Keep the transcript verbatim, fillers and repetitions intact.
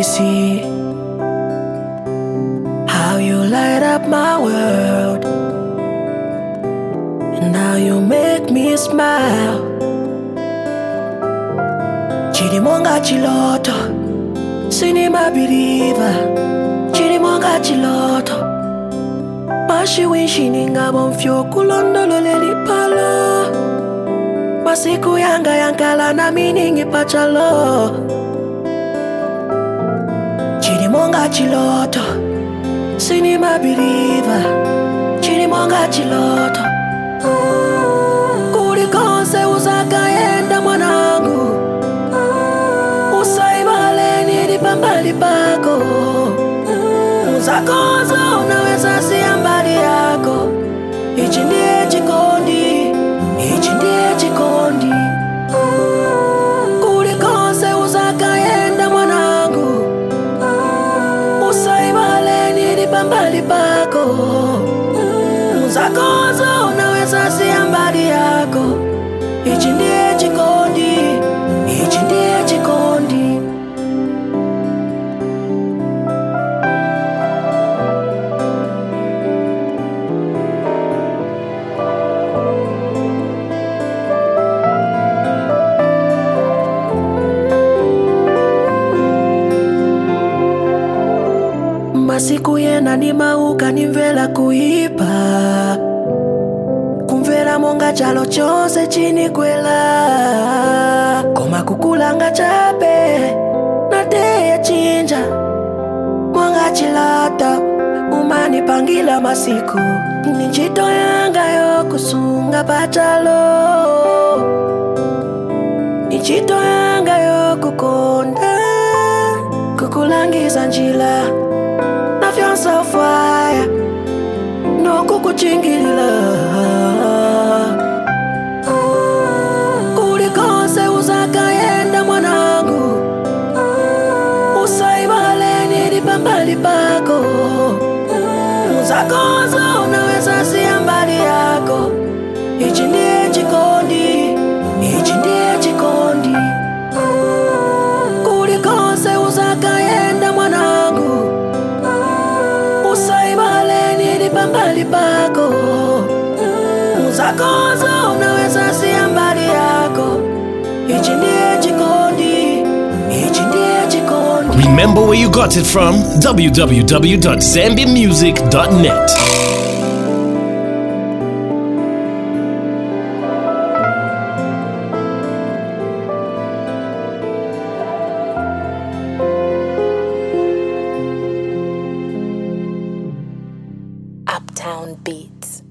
see how you light up my world, and how you make me smile. Chirimonga chiloto, sinima believer. Chirimonga chiloto, mashi winshininga bonfyo kulondolo leli palo. Masiku yanga yankala na miningi pachalo. Chirimonga chiloto, sinima believer. Chirimonga chiloto, kulikonse uzakaenda mwanangu. Usaibale ni pambali pako. Uzakoza unaweza siya mbali yako. Ichi ndiye chikondi, ichi ndiye chikondi. Kulikonse uzakaenda mwanangu. Usaibale ni pambali pako. Uzakoza unaweza siya mbali yako. Ichi ndiye chikondi, ichi ndiye chikondi. Masiku yena ni mauka nimvela kuipa. Kumvela monga chalo chose chini kwela. Koma kukulanga chape na teye chinja. Monga chilata umani pangila masiku. Ninjito yanga yo kusunga pachalo. Ninjito yanga yo kukonda. Kukulangiza njila na fianza fire. No kukuchingila. Kulikonse uzakaenda mwanangu. Usaibale ni pambali pako. Uzakoza unaweza siya mbali yako. Ichi ndiye chikondi, ichi ndiye chikondi. Kulikonse uzakaenda mwanangu. Usaibale ni pambali pako. Uzakoza unaweza siya mbali yako. Ichi ndiye chikondi, ichi ndiye chikondi. Remember where you got it from? w w w dot zambia music dot net. Uptown Beats.